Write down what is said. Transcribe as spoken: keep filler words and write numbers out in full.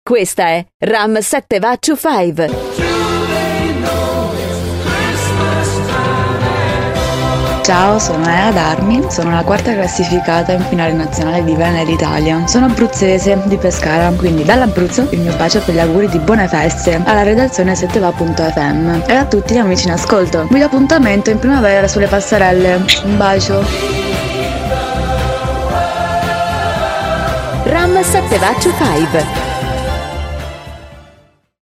Questa è Ram sette Vaccio cinque. Ciao, sono Elena Darmi, sono la quarta classificata in finale nazionale di Venere Italia. Sono abruzzese di Pescara, quindi dall'Abruzzo il mio bacio per gli auguri di buone feste alla redazione sette va punto effe emme e a tutti gli amici in ascolto. Vi do appuntamento in primavera sulle passerelle. Un bacio. Ram sette Vaccio cinque.